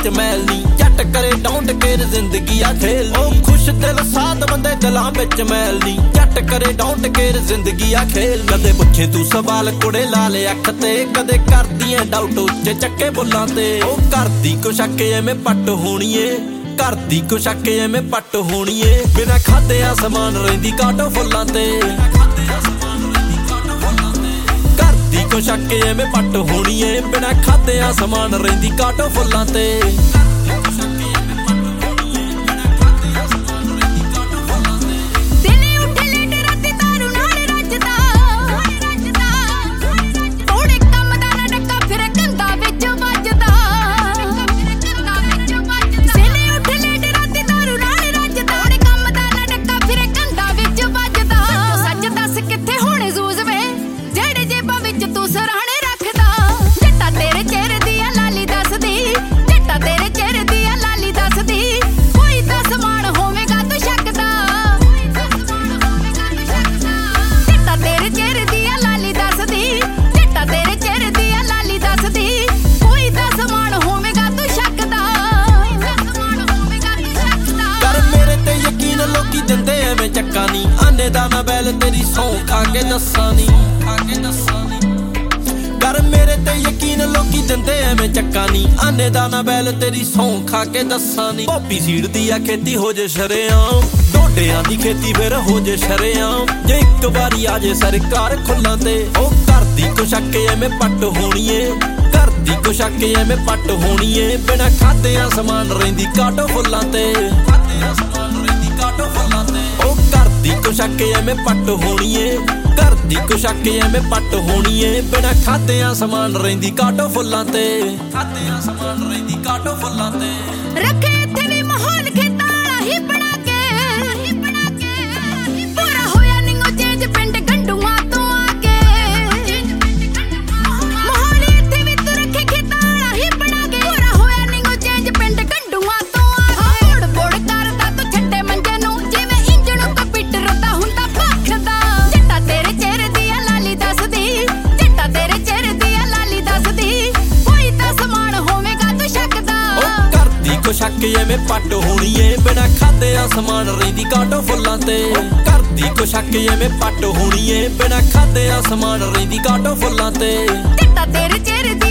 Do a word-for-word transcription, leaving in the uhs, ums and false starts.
बिच मैल नी जट करे don't care जिंदगी आ खेल ओ खुश दिल साध बंदे दिलां बिच मैल नी जट करे डोंट केयर जिंदगी आ खेल कदे पुछे तू सवाल कुड़े ला ले अख ते कदे करदी ऐ डाउट उच्चे चक्के बुल्लां ते ओ करदी कुछ अके एवें पट होनी ए करदी कुछ अके एवें पट होनी ए बिना खादे आसमान रहिंदी काटो फुल्लां ते करदी कुछ अके एवें पट होनी ए बिना खादे आसमान रहिंदी काटो फुल्लां ते ਚੱਕਾ ਨੀ ਆਨੇ ਦਾ ਮੈਂ ਬੈਲ ਤੇਰੀ ਸੌਂ ਖਾ ਕੇ ਦੱਸਾਂ ਨੀ ਕਰ ਮੇਰੇ ਤੇ ਯਕੀਨ ਲੋਕੀ ਦਿੰਦੇ ਐਵੇਂ ਚੱਕਾ ਨੀ ਆਨੇ ਦਾ ਮੈਂ ਬੈਲ ਤੇਰੀ ਸੌਂ ਖਾ ਕੇ ਦੱਸਾਂ ਨੀ ਪੋਪੀ ਸੀਡ ਦੀ ਆ ਖੇਤੀ ਹੋ ਜੇ ਸ਼ਰੇਆਮ ਡੋਡਿਆਂ ਦੀ ਖੇਤੀ ਫਿਰ ਹੋ ਜੇ ਸ਼ਰੇਆਮ ਜੇ ਇੱਕ ਵਾਰੀ ਆ ਜੇ ਸਰਕਾਰ ਖੁੱਲਾਂ ਤੇ ਉਹ ਕਰਦੀ ਕੁਛ ਅਕੇ ਐਵੇਂ ਪੱਟ ਹੋਣੀ ਏ ਕਰਦੀ ਕੁਛ ਅਕੇ ਐਵੇਂ ਪੱਟ ਹੋਣੀ ਏ ਬਿਨਾ ਖਾਦਿਆਂ ਸਮਾਨ ਰਹਿੰਦੀ ਕਾਟੋ ਫੁੱਲਾਂ ਤੇ ਖਾਦਿਆਂ ਸਮਾਨ ਰਹਿੰਦੀ ਕਾਟੋ ਫੁੱਲਾਂ ਤੇ करदी कुछ अके एवें पट होनी ए करदी कुछ अके एवें पट होनी ए बिना खादियां समान रहिंदी काटो फुल्लां ते खादियां समान रहिंदी काटो फुल्लां ते रखे इत्थे वी माहौल खेतां वाला ही बना के ही बना के पूरा होया निंगो चेंज पिंड गंडूआं तो आके माहौल इत्थे वी तू रखे खेतां वाला ही बना के पूरा होया निंगो चेंज पिंड गंडूआं तो आके बोड़ बोड़ करदा तू छड्डे मंजे नूं जिवें इंजण कुछ अके एवें पट होनी ए बिना खादे आसमान रहिंदी काटो फुल्लां ते करदी कुछ अके एवें पट होनी ए बिना खादे आसमान रहिंदी काटो फुल्लां ते चिट्टा तेरे चेहरे